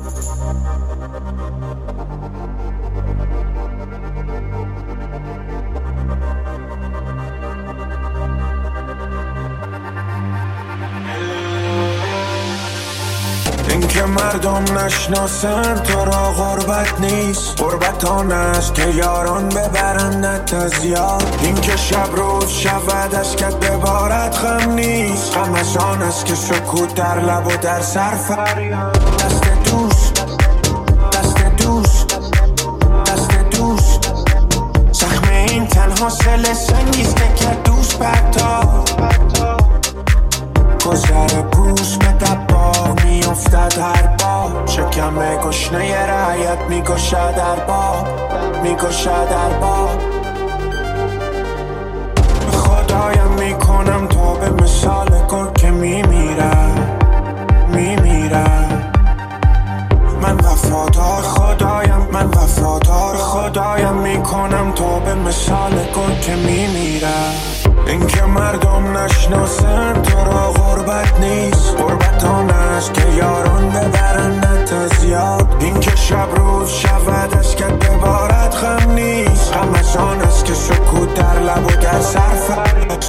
این که مردم نشناسن تو را غربت نیست، غربت آن است که یاران ببرندت از یاد. این که شب روز شود از که ببارد غم نیست، غم از آن است که سکوت در لب و در سر فریاد. دست دوست، دست دوست، دست دوست، زخم این تنها سل سنگیست که دوست برتا گذر پوست به دباغ میافتد هر بار. شکم گشنه رعیت میگشد در باب، میگشد در باب. خدایم میکنم تو به مثال گل که میمیرم، میمیرم. من وفادار خدایم، من وفادار خدایم میکنم تو به مثال گل که میمیرم. این که مردم نشناسن تو را غربت نیست، غربت آن است که یاران ببرندت از یاد. این که شب روز شود از که ببارد غم نیست، غم از آن است که سکوت در لب و در سر فریاد.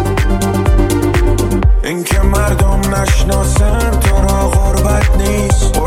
این که مردم نشناسن تو را غربت نیست،